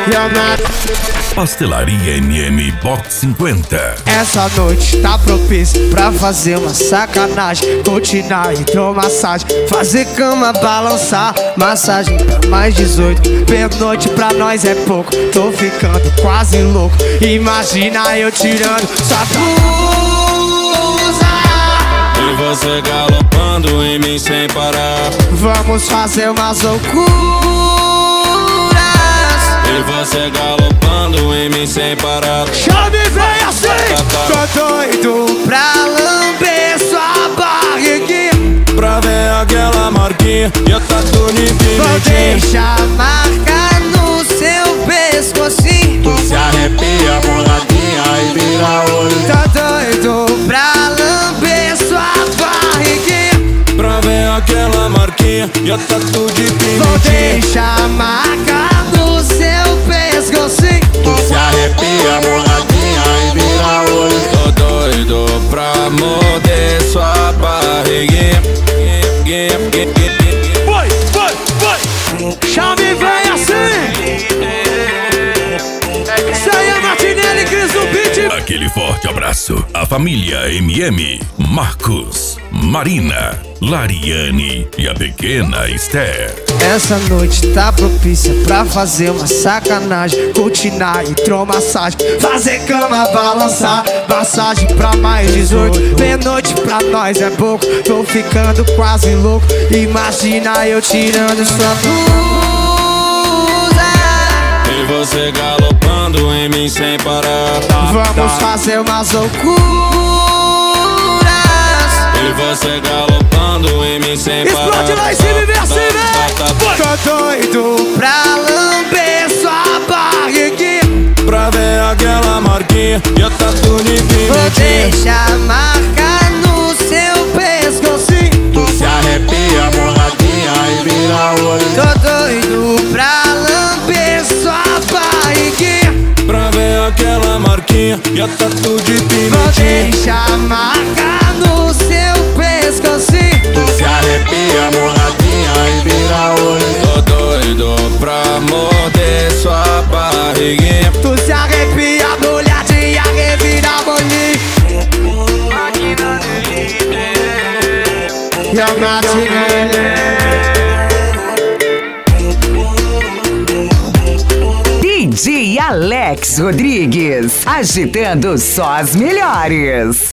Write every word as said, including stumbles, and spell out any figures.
Pastelaria M M Box cinquenta. Essa noite tá propícia pra fazer uma sacanagem. Continuar hidromassagem, fazer cama balançar. Massagem pra mais dezoito, pernoite pra nós é pouco. Tô ficando quase louco, imagina eu tirando sua blusa e você galopando em mim sem parar. Vamos fazer umas loucuras e você galopando em mim sem parar. Chame vem assim, tô doido pra lamber sua barriguinha, pra ver aquela marquinha e a tatu de vou deixar marca no seu pescocinho. Tu se arrepia, boladinha e vira olho. Tô doido pra lamber sua barriguinha, pra ver aquela marquinha e a tatu de pinitinho. vou deixar marca no seu pescocinho. Tu se arrepia, boladinha e vira olho. Tô doido pra morder sua barriguinha. Vai, vai, vai! Chame vem assim! Isso aí é Martinelli, Cris do Beat. Aquele forte abraço. A família M M, Marcos, Marina, Lariane e a pequena Esther. Essa noite tá propícia pra fazer uma sacanagem. Continuar hidromassagem, fazer cama balançar. Massagem pra mais dezoito, pernoite pra nós é pouco. Tô ficando quase louco, imagina eu tirando sua blusa e você galopando em mim sem parar. Vamos fazer umas loucuras e você galopando em mim sem parar. Explode lá em cima e vem assim, vem! Tô doido pra lamber sua barriguinha, pra ver aquela marquinha e a tatu de vou pinitinho. deixar marca no seu pescocinho. Tu se arrepia, boladinha e vira olho. Tô doido pra lamber sua barriguinha, pra ver aquela marquinha e a tatu de vou pinitinho. deixar marca no seu pescocinho. Tu se arrepia, boladinha e vira olho. Tô doido pra morder sua barriguinha. Tu se arrepia, molhadinha, revira bolinho. E a Martinelli. D J Alex Rodrigues, agitando só as melhores.